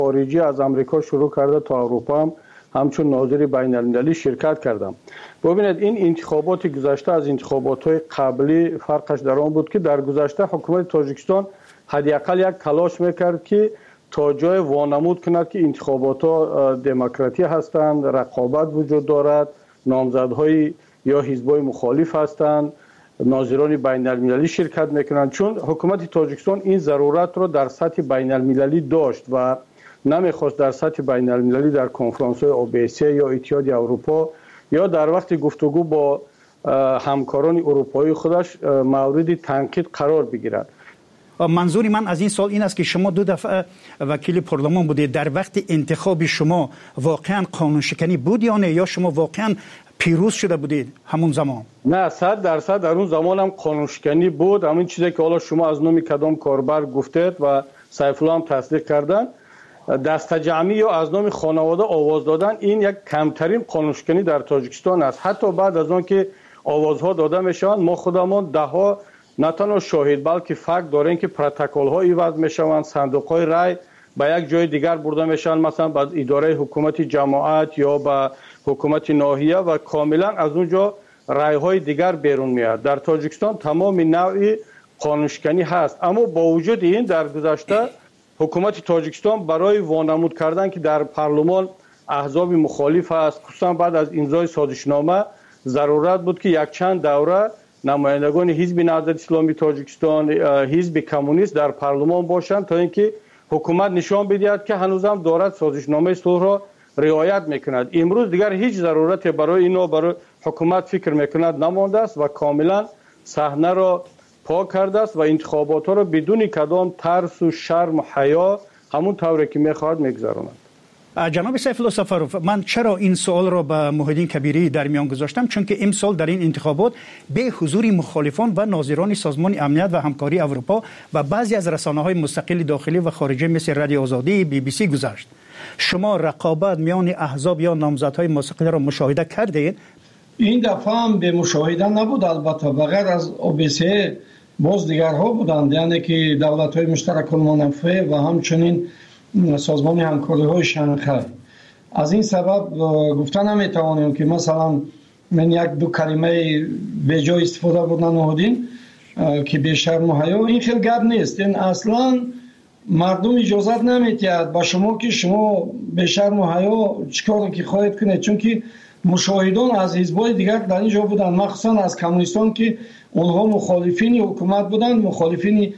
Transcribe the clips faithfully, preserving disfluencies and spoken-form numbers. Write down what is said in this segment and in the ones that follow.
خارجی از امریکا شروع کرده تا اروپا هم همچون ناظر بین المللی شرکت کردم. ببینید این انتخابات گذشته از انتخابات های قبلی فرقش در آن بود که در گذشته حکومت تاجیکستان حداقل یک تلاش میکرد که تا جای وانمود کند که انتخابات ها دموکراتی هستند، رقابت وجود دارد، نامزدهای یا حزبای مخالف هستند، ناظران بین المللی شرکت میکنند. چون حکومت تاجیکستان این ضرورت را در سطح بین المللی داشت و نمیخواست در سطح بین المللی در کنفرانس های اوبیسی یا اتحاد اروپا یا در وقت گفتگو با همکاران اروپایی خودش مورد تنقید قرار بگیرد. منظور من از این سال این است که شما دو دفعه وکیل پارلمان بودید. در وقت انتخاب شما واقعا قانون شکنی بود یا نه، یا شما واقعا پیروز شده بودید همون زمان؟ نه، صد درصد در اون زمان هم قانون شکنی بود. همین چیزی که حالا شما از نام کدام کاربر گفتید و سیف الله هم تصدیق کردن، دست جمعی یا از نام خانواده آواز دادن، این یک کمترین قانون شکنی در تاجیکستان است. حتی بعد از آن که آوازها داده میشوند ما خودمان ده ها نه تنها شاهد بلکه فکت داریم که پروتکل ها ایواز میشوند، صندوق های رای به یک جای دیگر برده میشن، مثلا به اداره حکومت جماعت یا به حکومت ناحیه و کاملا از اونجا رای های دیگر بیرون میاد. در تاجیکستان تمام نوع قانون شکنی هست. اما با وجود این در گذشته حکومت تاجیکستان برای وانمود کردن که در پارلمان احزاب مخالف است، خصوصا بعد از امضای سازشنامه ضرورت بود که یک چند دوره نمایندگان حزب نهضت اسلامی تاجیکستان، حزب کمونیست در پارلمان باشند تا اینکه حکومت نشان بدهد که هنوز هم دارد سازشنامه صلح را رعایت میکند. امروز دیگر هیچ ضرورت برای اینو برای حکومت فکر میکند نمانده است و کاملا صحنه را پاک کرده است و انتخابات ها را بدون کدام ترس و شرم و حیا همون طوری که میخواهد میگذراند. جناب سیف الله سفروف، من چرا این سوال را به محیدین کبیری در میان گذاشتم؟ چون که امسال در این انتخابات به حضور مخالفان و ناظران سازمان امنیت و همکاری اروپا و بعضی از رسانه‌های مستقل داخلی و خارجی مثل رادیو آزادی، بی بی سی گذشت. شما رقابت میان احزاب یا نامزدهای مستقل را مشاهده کردید؟ این دفعه هم به مشاهده نبود، البته بغیر از اوبیسی باز دیگرها بودند، یعنی که دولت‌های مشترک المنافع و همچنین سازمان همکاری های شانگهای. از این سبب گفتن نمیتوانیم که مثلا من یک دو کلمه به جای استفاده بودن نهادین که به شرم و حیا، این خیلی گپ نیست. این اصلا مردم اجازت نمیتید با شما که شما به شرم و حیا چیکار که خواهید کنید، چون که مشاهدان از حزب‌های دیگر در اینجا بودن، مخصوصا از کمونیستان که اونها مخالفین حکومت بودن، مخالفین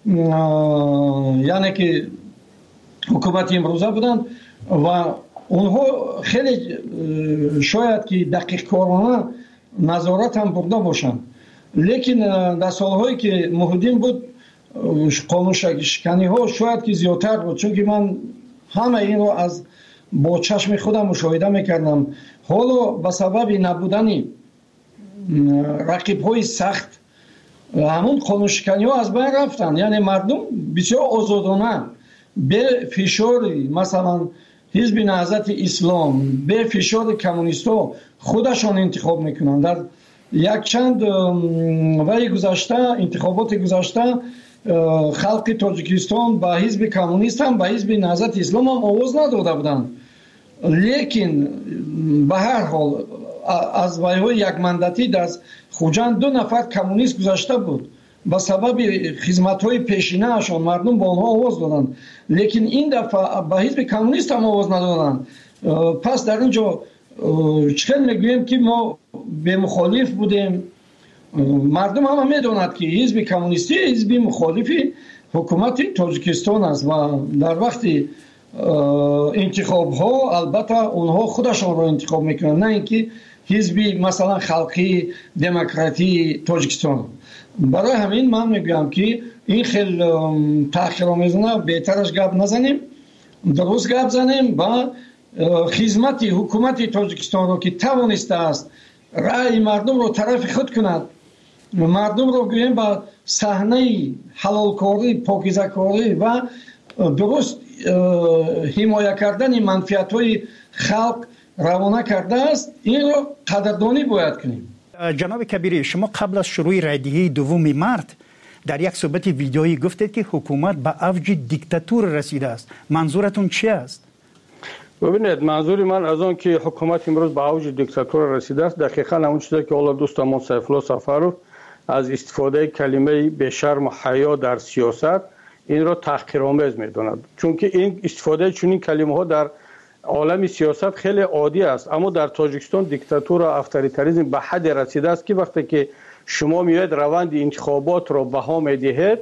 یعنی که حکومت امروزه بودن و اونها خیلی شاید که دقیق کارانه نظارت هم برده باشن. لیکن در سالهایی که محیدین بود قانون شکنی ها شاید که زیادتر بود، چون که من همه این رو از با چشم خودم مشاهده میکردم. حالا به سبب نبودن رقیب های سخت همون قانون شکنی ها از بین رفتن، یعنی مردم بسیار آزادانه به فشار مثلا حزب نهضت اسلام، به فشار کمونیستا خودشان انتخاب میکنن. در یک چند وقت گذشته، انتخابات گذشته، خلق تاجیکستان با حزب کمونیست هم با حزب نهضت اسلام هم آواز نداده بودند. لیکن به هر حال از ویهای یک مندتی در خوجند دو نفر کمونیست گذشته بود، با سبب خدمت‌های پیشینه اشان مردم با آنها آواز دادند. لیکن این دفعه با حزب کمونیست هم آواز ندادند. پس در اینجا چقدر میگوییم که ما به مخالف بودیم. مردم هم میدونند که حزب کمونیستی حزب مخالفی حکومت تاجیکستان است و در وقت انتخاب ها البته اونها خودشان را انتخاب میکنند، نه اینکه حزب مثلا خلقی دموکراتی تاجیکستان. برای همین من میگم که این خیلی تأخیرآمیزانه بهترش گپ نزنیم، درست گپ زنیم و خدمت حکومت تاجیکستان رو که توانسته است رأی مردم رو طرف خود کند، مردم رو گوییم با صحنه حلالکاری، پاکیزه‌کاری و درست حمایت کردن منفعت‌های خلق روانه کرده است، این رو قدردانی باید کنیم. جناب کبیری، شما قبل از شروع رایدهی دوم مارس در یک صحبت ویدیویی گفتید که حکومت به اوج دیکتاتور رسیده است. منظورتون چی است؟ ببینید، منظور من از آن که حکومت امروز به اوج دیکتاتور رسیده است دقیقاً همون چیزی که حالا دوستمون سیف الله سفروف از استفاده کلمه به شرم و حیا در سیاست این را تحقیرآمیز می‌داند، چون که این استفاده چنین کلمه ها در عالم سیاست خیلی عادی است. اما در تاجیکستان دیکتاتور و افطاریتاریسم به حد رسیده است که وقتی که شما میاید روند انتخابات را بها میدهید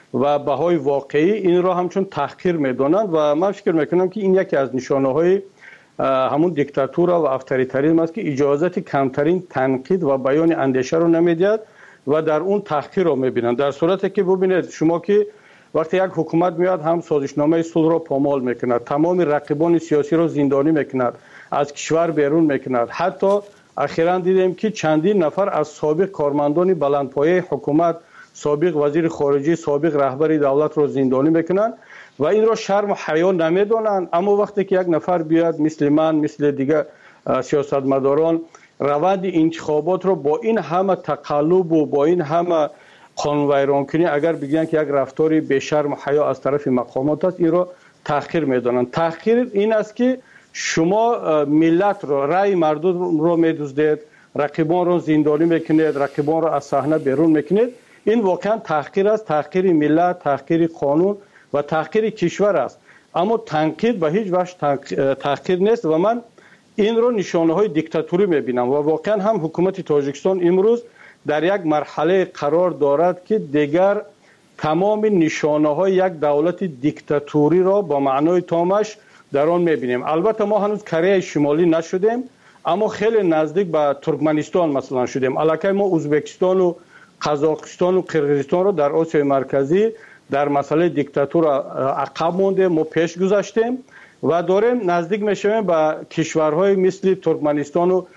و بهای واقعی این را همچون تحقیر میدانند و من فکر میکنم که این یکی از نشانه های همون دیکتاتور و افطاریتاریسم است که اجازت کمترین تنقید و بیان اندیشه رو نمیدهد و در اون تحقیر رو میبینند. در صورتی که ببینید شما که وقتی یک حکومت میاد هم سازشنامه صلح را پامال میکند، تمام رقیبان سیاسی را زندانی میکند، از کشور بیرون میکند. حتی اخیراً دیدیم که چندین نفر از سابق کارمندان بلندپایه حکومت، سابق وزیر خارجه، سابق رهبر دولت را زندانی میکنند و این را شرم و حیا نمیدانند. اما وقتی که یک نفر بیاد مثل من، مثل دیگه سیاستمداران روند انتخابات را با این همه تقلب و با این همه قانون ویران کنی اگر بگن که یک رفتاری به شرم و حیا از طرف مقامات است، این را تحقیر میدانند. تحقیر این است که شما ملت را، رأی مردم را میدزدید، رقیبان را زندانی میکنید، رقیبان را از صحنه بیرون میکنید. این واقعا تحقیر است، تحقیر ملت، تحقیر قانون و تحقیر کشور است. اما تنقید به هیچ وجه تحقیر نیست و من این را نشانه های دیکتاتوری میبینم و واقعا هم حکومت تاجیکستان امروز در یک مرحله قرار دارد که دیگر تمام نشانه های یک دولت دیکتاتوری را با معنای تامش در آن میبینیم. البته ما هنوز کره شمالی نشدیم اما خیلی نزدیک به ترکمنستان مثلا شدیم. الکی ما ازبکستان و قزاقستان و قرقیزستان را در آسیای مرکزی در مسئله دیکتاتور عقب مونده، ما پیش گذاشتیم و داریم نزدیک میشویم به کشورهای مثل ترکمنستان و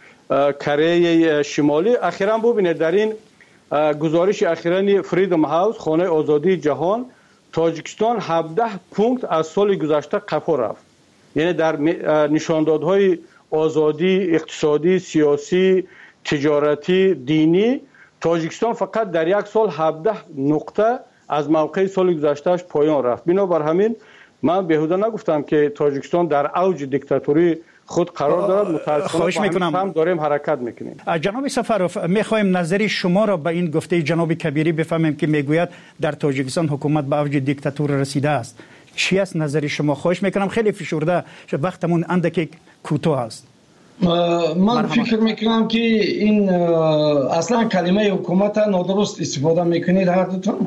کره شمالی. اخیراً ببینید در این گزارش اخیراً فریدم هاوس، خانه آزادی جهان، تاجیکستان هفده پونکت از سال گذشته قفا رفت. یعنی در نشاندادهای آزادی اقتصادی، سیاسی، تجارتی، دینی تاجیکستان فقط در یک سال هفده نقطه از موقع سال گذشتهش پایان رفت. بنابر همین من بهوده نگفتم که تاجیکستان در اوج دیکتاتوری خود قرار دارد. متاسفانه هم داریم حرکت میکنیم. جناب سفروف، میخوایم نظری شما را به این گفته جناب کبیری بفهمیم که میگوید در تاجیکستان حکومت به اوج دیکتاتور رسیده است. چی است نظری شما؟ خواهش میکنم، خیلی فشرده، وقتمون اندکی کوتاه است. من فکر میکنم که این اصلا کلمه حکومت نادرست استفاده میکنید هر دوتون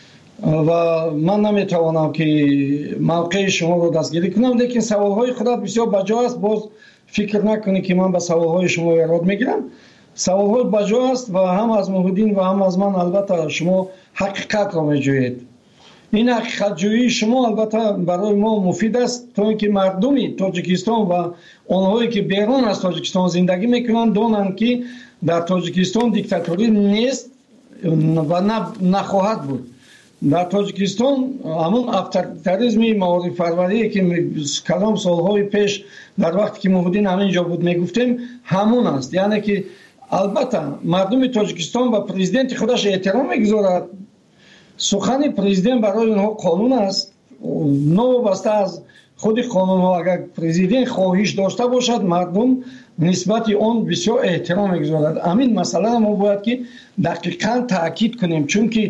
و من نمیتوانم که موقع شما رو دستگیری کنم، لیکن سوالهای خودت بسیار بجا است. باز فکر نکنی که من به سوالهای شما ایراد میگیرم. سوالهای بجا است و هم از محدین و هم از من البته شما حقیقت را میجویید. این حقیقت جویی شما البته برای ما مفید است تا اینکه مردمی تاجیکستان و آنهایی که بیرون از تاجیکستان زندگی میکنند دانند که در تاجیکستان دیکتاتوری نیست و نخواهد بود. در تاجیکستان همون افطاریتاریسم معارف پروری که کلام سالهای پیش در وقتی که محدین همینجا بود میگفتیم همون است. یعنی که البته مردم تاجیکستان و پرزیدنت خودش احترام میگذارد. سخن پرزیدنت برای اونها قانون است. نوابسته از خود قانون ها اگر پرزیدنت خواهش داشته باشد مردم نسبت آن بسیار احترام میگذارد. همین مسئله ما باید که دقیقاً تاکید کنیم، چون که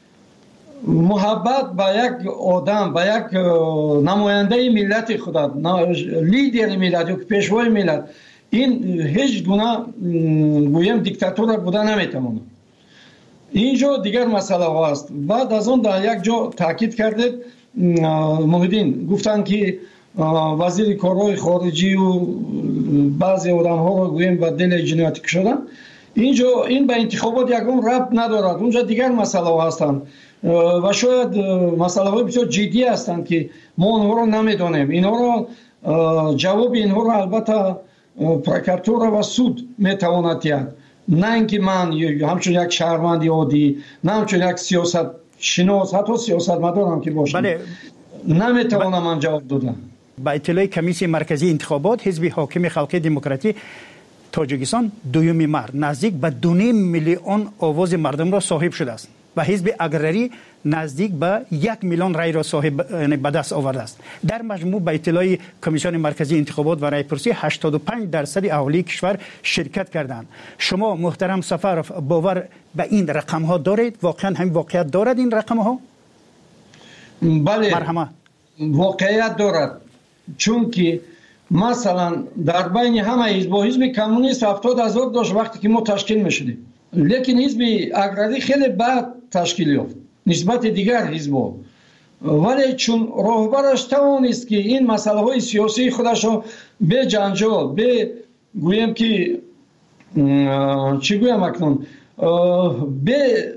محبت با یک آدم، با یک نماینده ملت خود، لیدر ملت یا پیشوای ملت، این هیچ گونه گویم دیکتاتور بوده نمیتونه. اینجا دیگر مسئله ها است. بعد از اون در یک جا تاکید کردید محدین گفتن که وزیر کارهای خارجی و بعضی آدم ها رو گویم به دل جنایتی کشیدن. اینجا این به انتخابات یکم ربط ندارد. اونجا دیگر مسئله ها هستند و شاید مسئله های بسیار جدی هستند که ما اونها رو نمیدانیم. اینها رو جواب اینها رو البته پرکراتور و سود میتواند دهد، نه اینکه من همچون یک شهروند عادی، نه همچون یک سیاست شناس، حتی سیاست مدارم که باشم، بله. نمیتوانم من جواب دادم. با اطلاع کمیسیون مرکزی انتخابات، حزب حاکم خلق دموکراتی تاجیکستان دویمین مرد نزدیک به دو نیم میلیون آواز مردم را صاحب شده است. و حزب اگراری نزدیک به یک میلیون رای را صاحب یعنی به دست آورده است. در مجموع به اطلاع کمیسیون مرکزی انتخابات و رایپرسی هشتاد و پنج درصد اهالی کشور شرکت کردند. شما محترم سفرов باور به این رقم ها دارید؟ واقعا همین واقعیت دارد این رقم ها؟ بله، مرحمت. واقعیت دارد، چون که مثلا در بین همه حزب و حزب کمونیست هفتاد هزار داشت وقتی که ما تشکیل میشدیم، لیکن حزب اگراری خیلی بعد تشکیل یافت نسبت دیگر حزب‌ها، ولی چون راهبرش توانست که این مسئله های سیاسی خودش را به جنجال، به گویم که چی گویم اکنون، به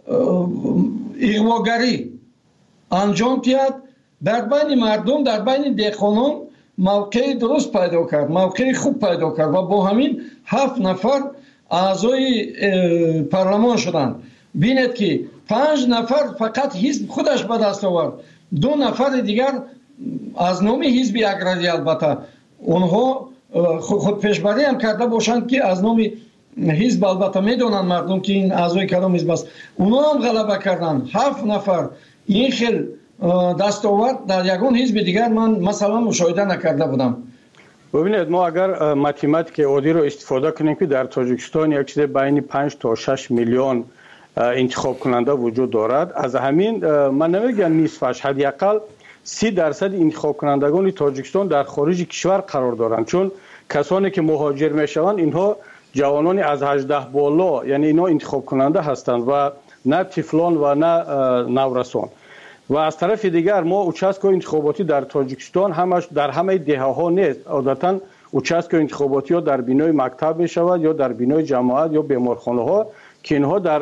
اغواگری انجام دهد، در بین مردم، در بین دهقانان موقع درست پیدا کرد، موقع خوب پیدا کرد و با همین هفت نفر اعضای پارلمان شدند. بینید که پنج نفر فقط حزب خودش به دست آورد، دو نفر دیگر از نام حزب اگراری، البته اونها خود پیشبری هم کرده باشند که از نام حزب، البته میدونن مردم که این اعضای کدام حزب است، اونها هم غلبه کردند. هفت نفر این خیل دستاورد در یگان حزب دیگر من مثلا مشاهده نکرده بودم. ببینید، ما اگر ماتماتیک عادی رو استفاده کنیم که در تاجیکستان یک چیز بین پنج تا شش میلیون انتخاب کننده وجود دارد، از همین من نمیگم نصفش، حداقل سی درصد انتخاب کنندگان تاجیکستان در خارج کشور قرار دارند، چون کسانی که مهاجر میشوند اینها جوانان از هجده بالا، یعنی اینا انتخاب کننده هستند و نه طفلان و نه نورسان. و از طرف دیگر ما اوچاسکو انتخاباتی در تاجیکستان همش در همه دهه ها نیست، عادتا اوچاسکو انتخاباتی ها در بینای مکتب می شود یا در بینای جماعت یا بیمارخانه ها که اینها در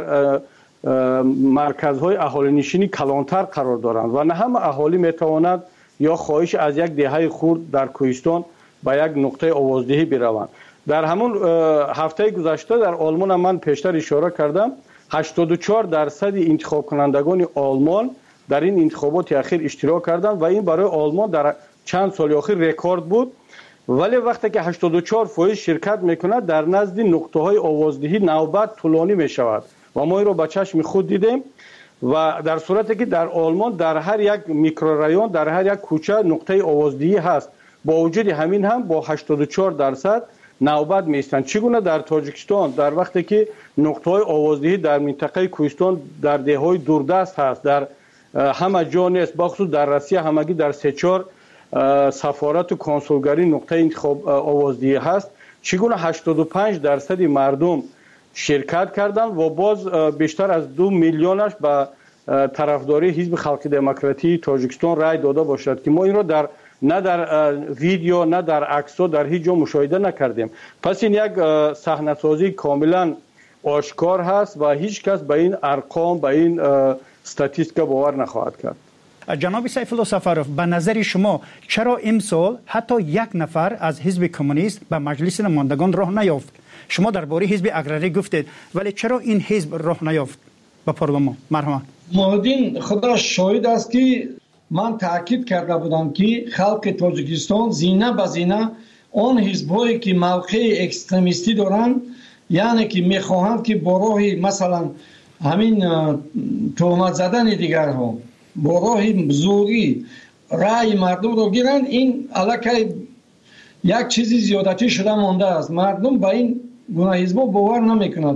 مرکزهای اهالی نشینی کلانتر قرار دارند و نه همه اهالی می تواند یا خواهش از یک دهه خورد در کوهستان به یک نقطه آوازدهی بروند. در همون هفته گذشته در آلمان من پیشتر اشاره کردم، هشتاد و چهار درصد انتخاب کنندگان آلمان در این انتخابات اخیر اشتراک کردند و این برای آلمان در چند سال اخیر رکورد بود. ولی وقتی که هشتاد و چهار فایز شرکت میکند در نزد نقطه های آوازدهی نوبت طولانی می شود و ما این رو با چشم خود دیدیم. و در صورتی که در آلمان در هر یک میکرورایون، در هر یک کوچه نقطه آوازدهی هست، با وجود همین هم با هشتاد و چهار درصد نوبت میستند. چگونه در تاجیکستان در وقتی که نقطه های آوازدهی در منطقه کوهستان در دههای دوردست هست، در همه جا نیست، بخصوص در روسیه همگی در سه چهار سفارت و کنسولگری نقطه انتخاب آوازدهی هست، چگونه هشتاد و پنج درصد مردم شرکت کردند و باز بیشتر از دو میلیونش به طرفداری حزب خلق دموکراتی تاجیکستان رای داده باشد که ما این را در نه در ویدیو نه در عکس‌ها در هیچ جا مشاهده نکردیم. پس این یک صحنه‌سازی کاملا آشکار هست و هیچ کس به این ارقام، به این استاتیستیکا باور نخواهد کرد. جناب سیفالله سفرов، به نظر شما چرا امسال حتی یک نفر از حزب کمونیست به مجلس نمایندگان راه نیافت؟ شما درباره حزب اگراری گفتید، ولی چرا این حزب راه نیافت به پارلمان؟ مرحبا. محمدین خدا شاهد است که من تاکید کرده بودم که خلق تاجیکستان زینه به زینه آن حزب‌هایی که موقع اکستریمیستی دارند، یعنی که میخواهند که با راه مثلا همین تهمت زدن دیگرها، با راه زوری رای مردم رو گیرند، این علاقه یک چیزی زیادتی شده مانده است. مردم با این گونه حزب‌ها باور نمیکنند.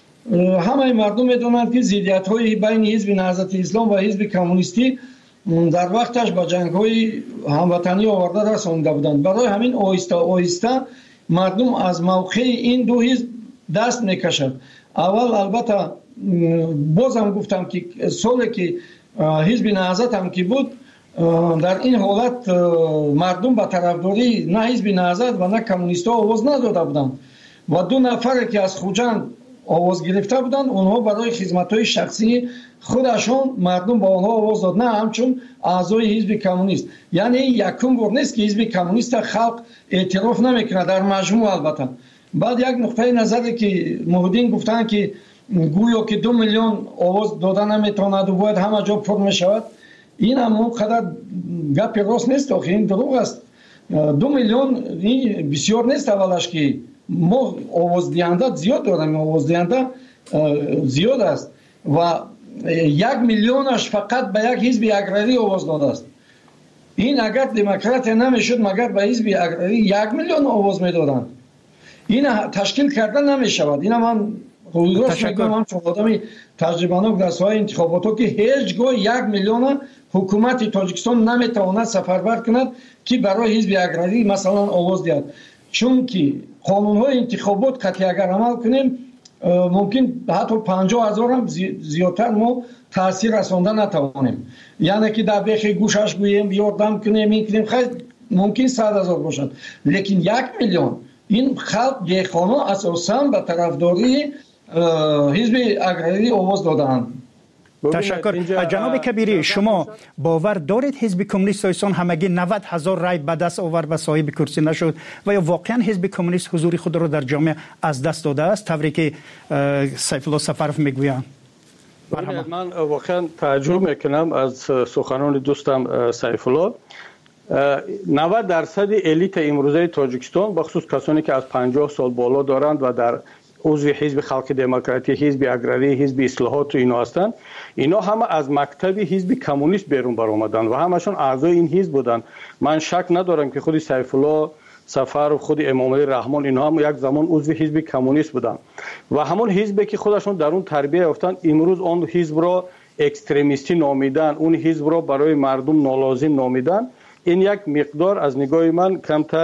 همه مردم میدونند که ضدیت‌های بین حزب نهضت اسلام و حزب کمونیستی در وقتش با جنگ‌های هموطنی آورده رسانده بودند. برای همین آهسته آهسته مردم از موقع این دو حزب دست میکشند. اول البته بازم گفتم که سالی که حزب نهضت هم که بود، در این حالت مردم به طرفداری نه حزب نهضت و نه کمونیست‌ها آواز نداده بودند و دو نفر که از خوجند آواز گرفته بودند، اونها برای خدمت‌های شخصی خودشون مردم با آنها آواز داد، نه همچون اعضای حزب کمونیست. یعنی یکم بار نیست که حزب کمونیست خلق اعتراف نمیکنه در مجموع. البته بعد یک نقطه نظری که محمدین گفتن که گویا که دو میلیون آواز دادن نمیتواند و باید همه جا پر میشود، این هم اونقدر گپ راست نیست، آخه این دروغ است. دو میلیون این بسیار نیست. اولش که ما آواز دهنده زیاد داریم، آواز دهنده زیاد است و یک میلیونش فقط به یک حزب اگراری آواز داده است. این اگر دموکرات نمیشد مگر به حزب اگراری یک میلیون آواز میدادند. این تشکیل کردن نمیشود. این من روزگاش میگم، من چون آدمی تجربه‌ناک در ساحه انتخابات که هیچگاه یک میلیون حکومت تاجیکستان نمیتواند سفربر کند که برای حزب اگراری مثلا آواز دهد. چون که قانون‌های انتخابات قطعی اگر عمل کنیم ممکن حتی پنجاه هزار هم زیادتر ما تاثیر رساندن نتوانیم. یعنی که در بیخ گوشش گوییم یاردم کنیم این کنیم خیلی ممکن صد هزار باشند، لیکن یک میلیون این خلق دیخانه اساساً به طرفداری حزب اگراری آواز دادند. تشکر. جناب کبیری، شما باور دارید حزب کمونیست تاجیکستان همگی نود هزار رای به دست آورد و صاحب کرسی نشد و یا واقعا حزب کمونیست حضور خود را در جامعه از دست داده است طوری که سیف الله سفرف میگویند؟ من واقعا تعجب میکنم از سخنان دوستم سیف الله. نود درصد الیت امروزه تاجیکستان بخصوص کسانی که از پنجاه سال بالا دارند و در عضو حزب خلق دموکراتی، حزب اگراری، حزب اصلاحات و اینا هستند، اینا همه از مکتب حزب کمونیست بیرون برآمدن و همشون اعضای این حزب بودن. من شک ندارم که خود سیف الله سفر و خود امام علی رحمان اینا هم یک زمان عضو حزب کمونیست بودن و همون حزبی که خودشون در اون تربیت یافتن امروز اون حزب را اکستریمیستی نامیدن، اون حزب را برای مردم نالازم نامیدن. این یک مقدار از نگاه من کمتر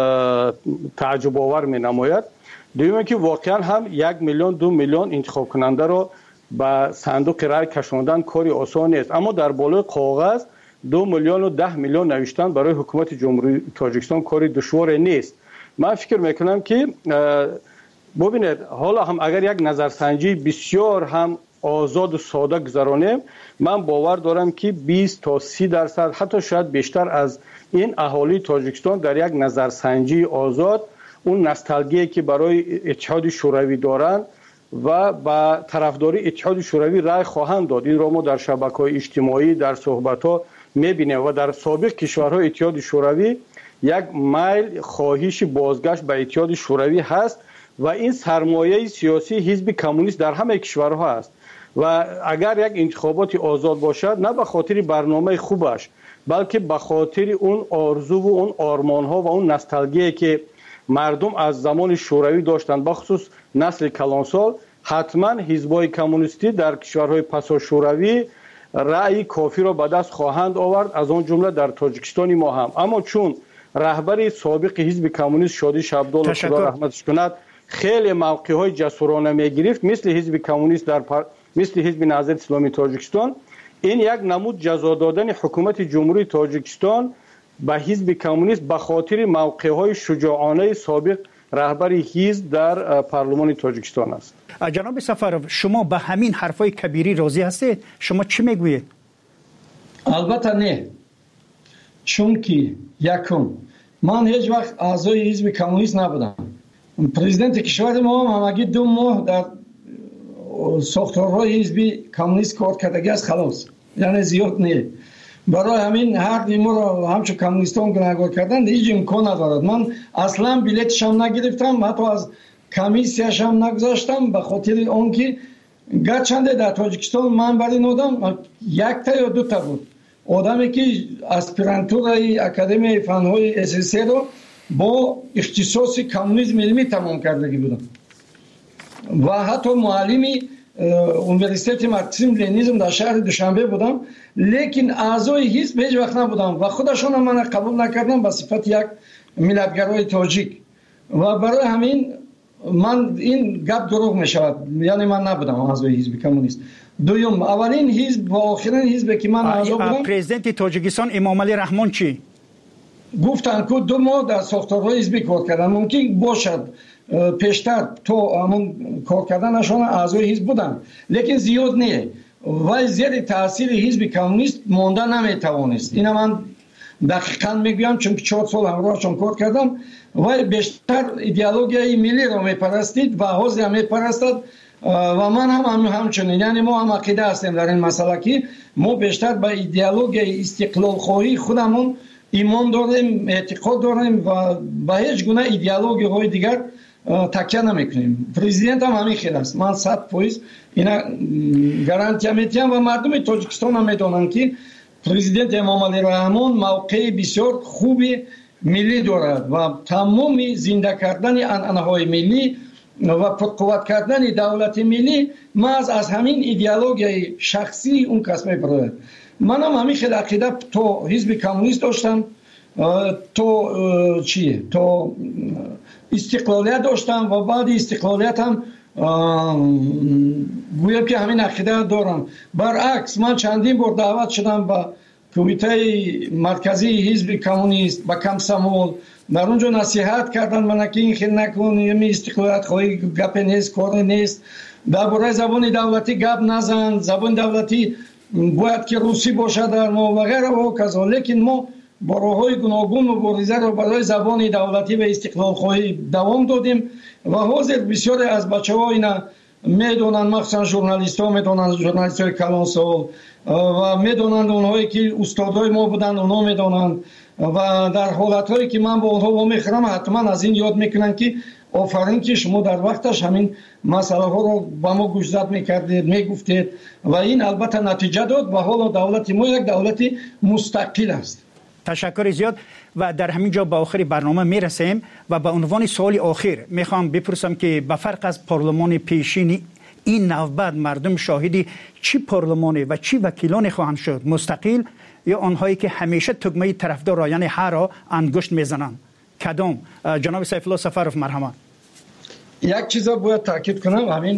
تعجب آور می نماید. دویمه که واقعا هم یک میلیون دو میلیون انتخاب کننده رو به صندوق رای کشاندن کاری آسان نیست، اما در بالای کاغذ دو میلیون و ده میلیون نوشتن برای حکومت جمهوری تاجیکستان کاری دشوار نیست. من فکر میکنم که ببینید حالا هم اگر یک نظرسنجی بسیار هم آزاد و ساده گذرانیم، من باور دارم که بیست تا سی درصد حتی شاید بیشتر از این اهالی تاجیکستان در یک نظرسنجی آزاد اون نوستالژی که برای اتحاد شوروی دارند و با طرفداری اتحاد شوروی رای خواهند داد. این را ما در شبکه‌های اجتماعی در صحبت‌ها می‌بینیم و در سابق کشورهای اتحاد شوروی یک میل خواهش بازگشت به اتحاد شوروی هست و این سرمایه سیاسی حزب کمونیست در همه کشورها است و اگر یک انتخابات آزاد باشد نه به خاطر برنامه خوبش بلکه به خاطر اون آرزو و اون آرمان‌ها و اون نوستالژی که مردم از زمان شوروی داشتند، بخصوص نسل کلانسال، حتما حزب‌های کمونیستی در کشورهای پسا شوروی رأی کافی را به دست خواهند آورد، از آن جمله در تاجیکستان ما هم. اما چون رهبر سابق حزب کمونیست شادی شبدال خدا رحمتش کند خیلی موقع‌های جسورانه می‌گرفت مثل حزب کمونیست در پر... مثل حزب نهضت اسلامی تاجیکستان، این یک نمود جزا دادن حکومت جمهوری تاجیکستان به حزب کمونیست به خاطر موقع‌های شجاعانه سابق رهبر حزب در پارلمان تاجیکستان است. جناب سفرов شما به همین حرفای کبیری راضی هستید؟ شما چی میگویید؟ البته نه، چون که یکم من هیچ وقت اعضای حزب کمونیست نبودم. پرزیدنت کشور ما هم همگی دو ماه در ساختارهای حزب کمونیست کار کردگی است، خلاص، یعنی زیاد نه. برای همین هر دیمو را همچون کمونیستان گناهکار کردن هیچ امکان ندارد. من اصلا بلیتش هم نگرفتم، حتی از کمیسیاش هم نگذاشتم به خاطر آنکه گرچنده در تاجیکستان من برای این آدم یک تا یا دو تا بود آدمی که اسپیرانتورای اکادمی فنهای اس اس رو با اختصاص کمونیسم علمی تمام کردگی بودم و حتی معلمی اونیورسیته مارکسیسم لنینیسم در شهر دوشنبه بودم، لیکن اعضای حزب هیچ وقت نبودم و خودشون من قبول نکردم به صفت یک ملتگرای تاجیک و برای همین من این گپ دروغ می شود، یعنی من نبودم اعضای حزب کمونیست. دوم، اولین حزب و آخرین حزب که من اعضا بودم پرزیدنت تاجیکستان امام علی رحمان چی گفتن که دو ماه در ساختارهای حزبی کار کردن، ممکن باشد پیشتر تو همون کار کردنشان اعضای حزب بودن لیکن زیاد نه و زیر تاثیر حزب کمونیست مانده نمیتوانست. اینا من دقیقاً میگویم چون چهار سال همراهشان کار کردم و بیشتر ایدئولوژی ملی را میپرستید و حزب هم میپرستد و من هم همچنین، یعنی ما هم عقیده هستیم در این مسئله که ما بیشتر به ایدئولوژی استقلال خواهی خودمون ایمان داریم، اعتقاد داریم و به هیچ گونه ایدئولوژی های دیگر تکیه نمیکنیم. پرزیدنت هم همین خیلی است. من صد فیصد اینا گارانتی میدم و مردم تاجیکستان هم میدونن که پرزیدنت امام علی رحمان موقع بسیار خوبی ملی دارد و تمام زنده کردن انعنه‌های ملی و پرقوت کردن دولت ملی محض از همین ایدئولوژی شخصی اون کس میبرد. من هم همین خیلی عقیده تو حزب کمونیست داشتم، تو چیه تو استقلالیت داشتم و بعد استقلالیت هم گویم که همین عقیده دارم. برعکس من چندین بار دعوت شدم به کمیته مرکزی حزب کمونیست با کمسمول، در اونجا نصیحت کردن من که این خیلی نکن، یمی استقلالیت خواهی گپ نیست، کار نیست، درباره زبان دولتی گپ نزن، زبان دولتی باید که روسی باشه در ما و غیره و کذا. لیکن ما با راه‌های گوناگون مبارزه را برای زبان دولتی و استقلال خواهی دوام دادیم و حاضر بسیاری از بچه‌ها اینا میدونن، مخصوصا ژورنالیست‌ها میدونن، ژورنالیست‌های کلانسال و میدونن، اونهایی که استادای ما بودن اونا میدونن و در حالت‌هایی که من با اونها با میخرم حتما از این یاد میکنن که آفرین که شما در وقتش همین مسئله ها رو با ما گوشزد میکردید، میگفتید و این البته نتیجه داد و حالا دولت ما یک دولت مستقل است. تشکر زیاد و در همین جا به آخر برنامه میرسیم و به عنوان سوال آخر میخوام بپرسم که به فرق از پارلمان پیشین این نوبت مردم شاهدی چی پارلمانی و چی وکیلانی خواهند شد، مستقل یا آنهایی که همیشه تگمه طرفدار را یعنی هر را انگشت میزنند؟ کدام؟ جناب سیف الله سفرов مرحمت. یک چیز باید تاکید کنم، همین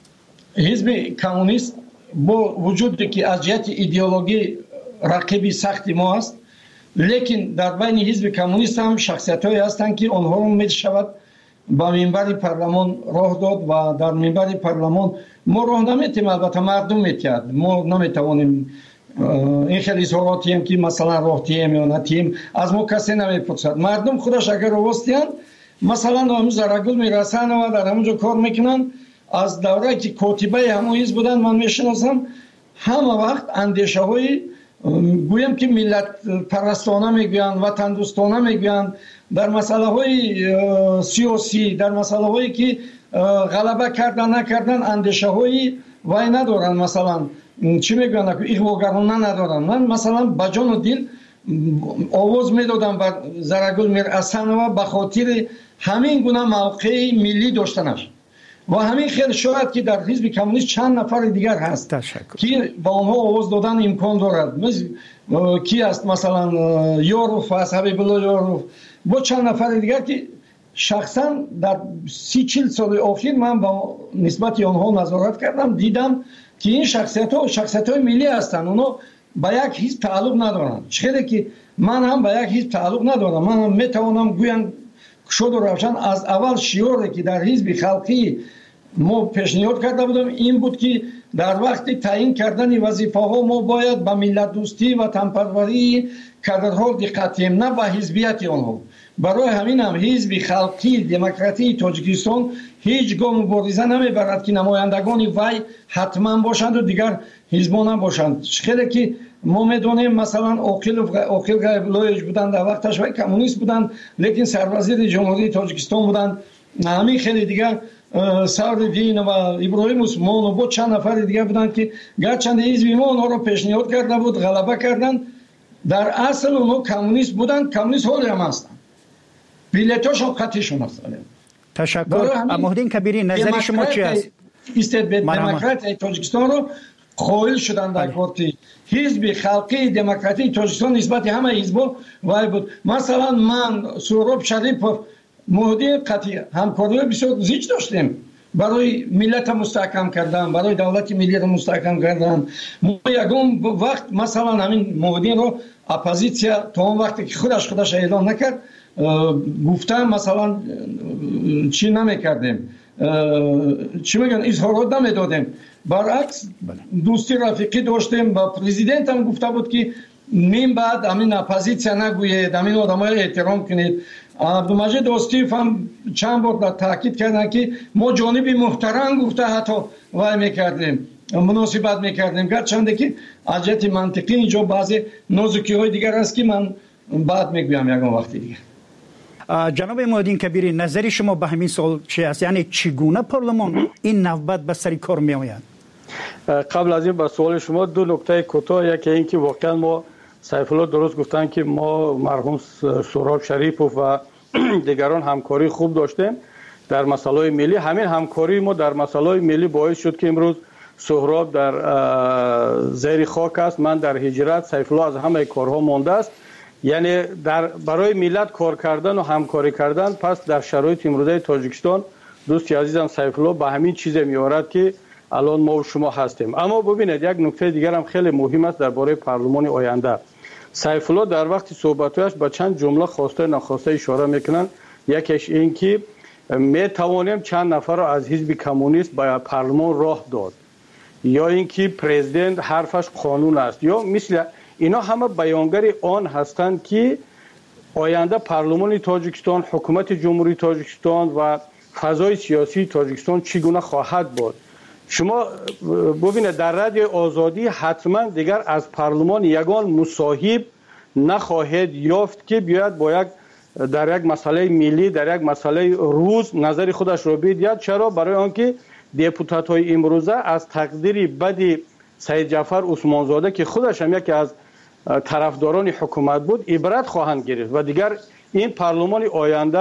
حزب کمونیست با وجودی که از جهت ایدئولوژی رقیبی سختی ما است، لیکن در بین حزب کمونیست هم شخصیت‌هایی هستند که آنها رو میشود با منبر پارلمان راه داد و در منبر پارلمان ما راه نمیتیم، البته مردم میتید، ما نمیتوانیم این خیلی اظهاراتی هم که مثلا راه تیم یا نتیم از ما کسی نمیپرسد. مردم خودش اگر راستیان مثلا همون زرگل میرسن و در همونجا کار میکنن. از دوره که کاتبه همون حزب بودن من میشناسم، همه وقت اندیشه های گویم که ملت پرستانه میگوین، وطن دوستانه میگوین، در مسئله های سیاسی، در مسئله هایی که غلبه کردن نکردن اندیشه هایی وای ندارن، مثلا چی میگوین اغواگرانه ندارن. من مثلا با جان و دل آواز میدادم بر زرگل میرحسن و به خاطر همین گونه موقع ملی داشتنش و همین خیلی شاید که در حزب کمونیست چند نفر دیگر هست که با آنها آواز دادن امکان دارد. مثل کی است مثلا یاروف است، حبیب الله یاروف، با چند نفر دیگر که شخصا در سی چل سال اخیر من با نسبت آنها نظارت کردم، دیدم که این شخصیت ها شخصیت های ملی هستند، اونا با یک حزب تعلق ندارن. چه که من هم با یک حزب تعلق ندارم. من هم میتوانم گویم شد و روشن از اول شعاری که در حزب خلقی ما پیشنهاد کرده بودم این بود که در وقت تعیین کردن وظیفه ها ما باید به ملت دوستی و وطنپروری کادرها دقت کنیم، نه به حزبیت آنها. برای همین هم حزب خلقی دموکراتی تاجیکستان هیچ گاه مبارزه نمیبرد که نمایندگان وی حتما باشند و دیگر حزبان هم باشند. خیلی که ما میدونیم مثلا عاقل عاقل غیب‌الله بودند، در وقتش وی کمونیست بودند لیکن سروزیر جمهوری تاجیکستان بودند. همین خیلی دیگر سعدالدین و ابراهیم عثمان و با چند نفر دیگر بودند که گرچند حزب ما اونها رو پیشنهاد کرده بود، غلبه کردند، در اصل اونها کمونیست بودند، کمونیست حالی هم هستند، بیلیتاشون خطیشون هستند. تشکر. مهدین کبیری نظر شما چی است؟ دموکراتی تاجیکستان رو قائل شدن در پارتی حزب خلقی دموکراتی تاجیکستان نسبت همه حزب‌ها وای بود. مثلا من سهراب شریفov مهدی قطعی همکاری بسیار زیاد داشتیم برای ملت مستحکم کردن، برای دولت ملی رو مستحکم کردن. ما یکم وقت مثلا همین مهدی رو اپوزیسیا تا اون وقتی که خودش خودش اعلام نکرد گفتم مثلا چی نمیکردیم، چی میگن اظهارات نمیدادیم، برعکس دوستی رفیقی داشتیم. با پرزیدنت هم گفته بود که نیم بعد همین اپوزیسیا نگوید، همین آدمای احترام کنید. عبدالمجید دوستیف هم چند بار تاکید کردن که ما جانب محترم گفته حتی وای میکردیم، مناسبت میکردیم، گرچنده که از جهت منطقی اینجا بعضی نازکی های دیگر هست که من بعد میگویم یکم وقتی دیگه. جناب محمدین کبیری، نظر شما به همین سوال چی است؟ یعنی چگونه پارلمان این نوبت به سر کار می آید؟ قبل از این به سوال شما دو نکته کوتاه. یکی این که واقعا ما سیف الله درست گفتن که ما مرحوم سهراب شریفوف و دیگران همکاری خوب داشتیم در مسائل ملی. همین همکاری ما در مسائل ملی باعث شد که امروز سهراب در زیر خاک است، من در هجرت، سیف الله از همه کارها مانده است. یعنی در برای ملت کار کردن و همکاری کردن. پس در شرایط امروزه تاجیکستان دوستی عزیزم سیف الله به همین چیز میارد که الان ما و شما هستیم. اما ببینید یک نکته دیگر هم خیلی مهم است درباره پارلمان آینده. سیف الله در وقت صحبتش به چند جمله خواسته ناخواسته اشاره میکنن. یکیش این که می توانیم چند نفر را از حزب کمونیست به پارلمان راه داد، یا اینکه پرزیدنت حرفش قانون است، یا مثل اینا همه بیانگر آن هستند که آینده پارلمان تاجیکستان، حکومت جمهوری تاجیکستان و فضای سیاسی تاجیکستان چگونه خواهد بود. شما ببینید در رادیو آزادی حتما دیگر از پارلمان یگان مصاحب نخواهد یافت که بیاید با یک در یک مسئله ملی، در یک مسئله روز نظر خودش را بدهد. چرا؟ برای آنکه دپوتات های امروزه از تقدیر بد سید جعفر عثمانزاده که خودش هم یکی از طرفداران حکومت بود عبرت خواهند گرفت و دیگر این پارلمان آینده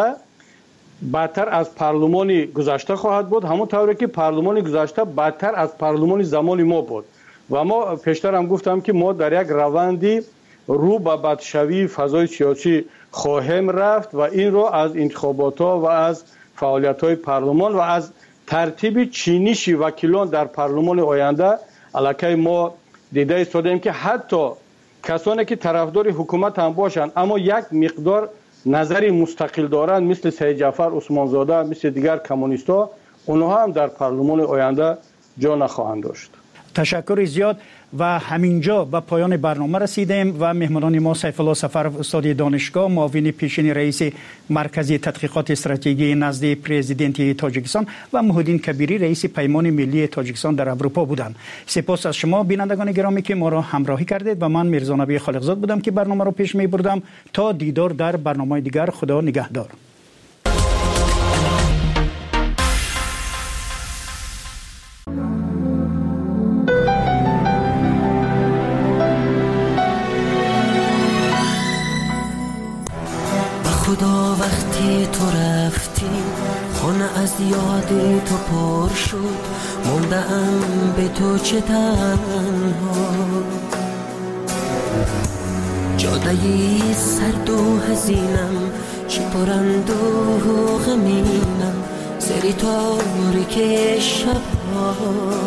بدتر از پارلمان گذشته خواهد بود، همون طوری که پارلمان گذشته بدتر از پارلمان زمان ما بود. و ما پیشتر هم گفتم که ما در یک روندی رو به بدشوی فضای سیاسی خواهیم رفت و این رو از انتخابات ها و از فعالیت های پارلمان و از ترتیب چینش وکیلان در پارلمان آینده علاکه ما دیده ایستادیم که حتی کسانی که طرفدار حکومت هم باشند اما یک مقدار نظری مستقل دارند مثل سید جعفر عثمانزاده، مثل دیگر کمونیست‌ها، اونها هم در پارلمان آینده جا نخواهند داشت. تشکر زیاد. و همینجا به پایان برنامه رسیدیم و مهمانان ما سیف الله سفرов استاد دانشگاه، معاون پیشین رئیس مرکز تحقیقات استراتژی نزد پرزیدنت تاجیکستان و محمدین کبیری رئیس پیمان ملی تاجیکستان در اروپا بودند. سپاس از شما بینندگان گرامی که ما را همراهی کردید و من میرزا نبی خالقزاد بودم که برنامه را پیش می بردم. تا دیدار در برنامه دیگر، خدا نگهدار. خدا وقتی تو رفتی خانه از یاد تو پر شد، موندم به تو چه تنها، جادهی سرد و حزینم چه پرند و غمینم، سری تاریک شبها،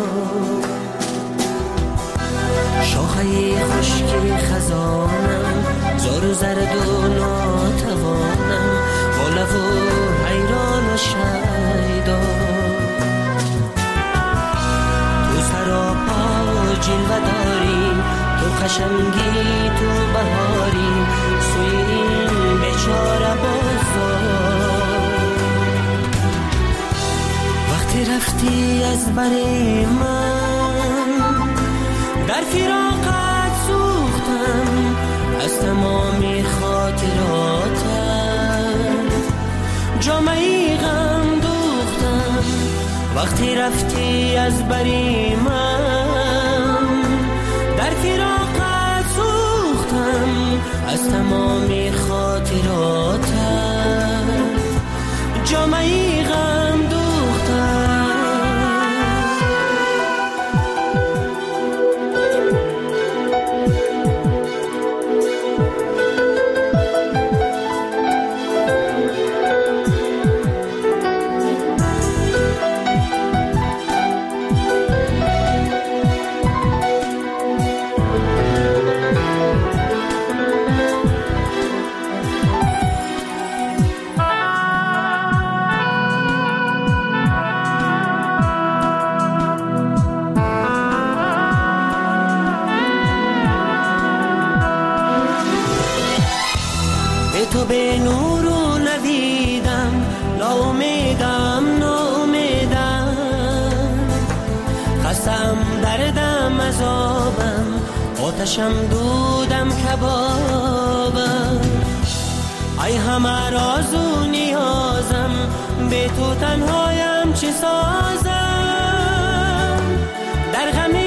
شاخه خشک خزانم زار و زرد و ناتوانم، با لب و حیران و شیدا، تو سراپا جلوه داری، تو قشنگی تو بهاری، سوی این بیچاره بازار، وقتی رفتی از بر من در فراقت سوختم، از تمامی خاطراتت جامعی غم دوختم، وقتی رفتی از بری من در فراقت سوختم، از تمامی خاطراتت جامعی غم دوختم. تو به نور و نویدم، ناامیدم ناامیدم، خستم دردم عذابم، آتشم دودم کبابم، ای همه راز و نیازم، به تو تنهایم چه سازم، در غم